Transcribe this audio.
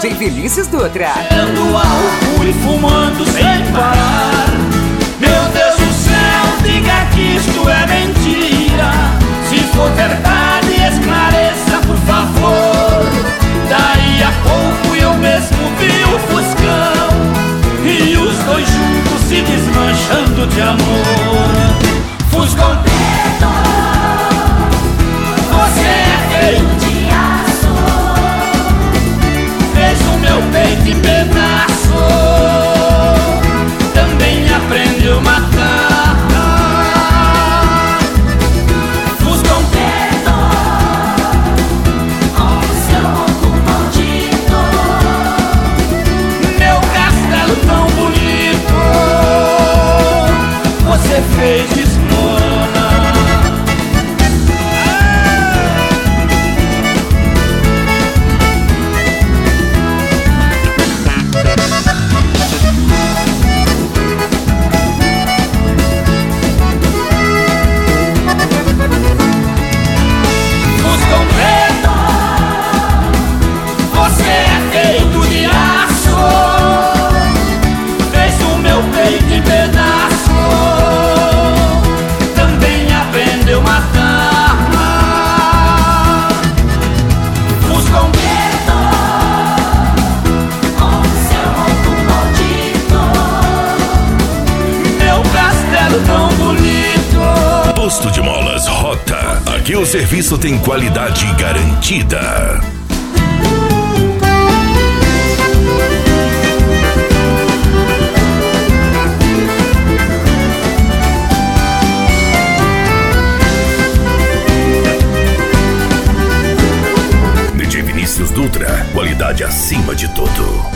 DJ Vinícius Dutra. Cheirando álcool e fumando sem parar. Meu Deus do céu, diga que isto é mentira. Se for verdade, esclareça, por favor. Daí a pouco eu mesmo vi o Fuscão e os dois juntos se desmanchando de amor. Fuscão preto, você é feito de aço, fez o meu peito em pedaço, também aprendeu a matar. Fuscão preto, com seu ronco maldito, meu castelo tão bonito, você fez desmoronar. Fuscão preto, você é feito de aço, fez o meu peito em pedaço, também aprendeu a matar. Fuscão preto, com seu ronco maldito, meu castelo tão bonito. Posto de Molas Rota. Aqui o serviço tem qualidade garantida. DJ Vinícius Dutra, qualidade acima de tudo.